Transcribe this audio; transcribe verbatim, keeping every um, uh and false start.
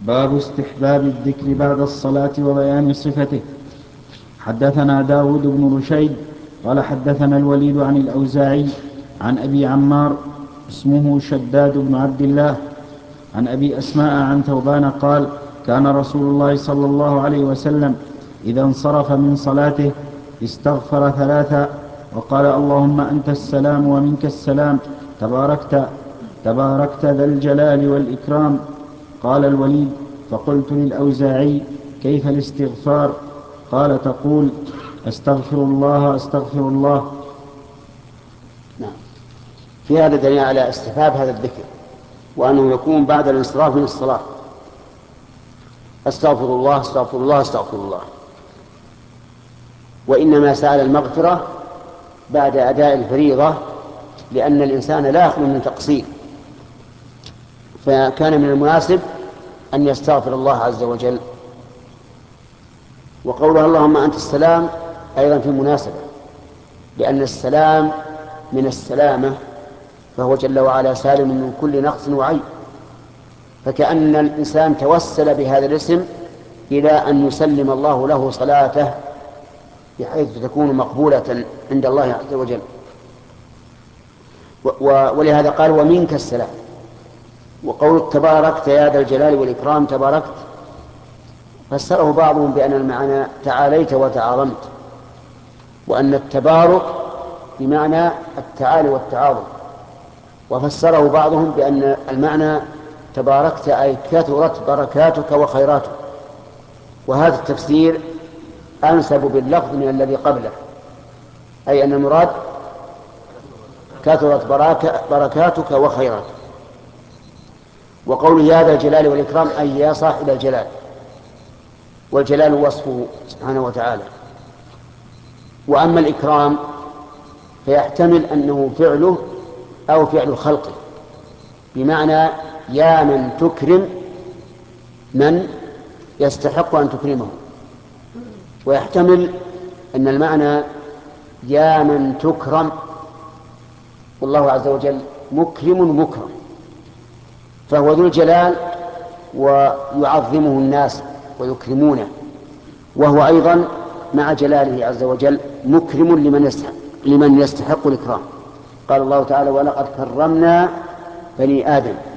باب استحباب الذكر بعد الصلاة وبيان صفته. حدثنا داود بن رشيد قال حدثنا الوليد عن الأوزاعي عن أبي عمار اسمه شداد بن عبد الله عن أبي أسماء عن ثوبان قال كان رسول الله صلى الله عليه وسلم إذا انصرف من صلاته استغفر ثلاثا وقال اللهم أنت السلام ومنك السلام تباركت تباركت ذا الجلال والإكرام. قال الوليد فقلت للأوزاعي كيف الاستغفار؟ قال تقول أستغفر الله أستغفر الله. نعم. في هذا دليل على استحباب هذا الذكر وأنه يكون بعد الانصراف من الصلاة. أستغفر الله أستغفر الله أستغفر الله. وإنما سأل المغفرة بعد أداء الفريضة لأن الإنسان لا يخلو من تقصير، فكان من المناسب أن يستغفر الله عز وجل. وقوله اللهم أنت السلام أيضا في مناسبة، لأن السلام من السلامة، فهو جل وعلا سالم من كل نقص وعيب، فكأن الإنسان توسل بهذا الاسم إلى أن يسلم الله له صلاته بحيث تكون مقبولة عند الله عز وجل. ولهذا قال ومنك السلام. وقول تباركت يا ذا الجلال والإكرام تباركت فسره بعضهم بأن المعنى تعاليت وتعاظمت، وأن التبارك بمعنى التعالي والتعاظم، وفسره بعضهم بأن المعنى تباركت أي كثرت بركاتك وخيراتك، وهذا التفسير أنسب باللفظ من الذي قبله، أي أن المراد كثرت بركاتك وخيراتك. وقول يا ذا الجلال والإكرام أي يا صاحب الجلال، والجلال وصفه سبحانه وتعالى. وأما الإكرام فيحتمل أنه فعله أو فعل خلقه، بمعنى يا من تكرم من يستحق أن تكرمه، ويحتمل أن المعنى يا من تكرم، والله عز وجل مكرم مكرم، فهو ذو الجلال ويعظمه الناس ويكرمونه، وهو أيضا مع جلاله عز وجل مكرم لمن يستحق, لمن يستحق الإكرام. قال الله تعالى ولقد كرمنا بني آدم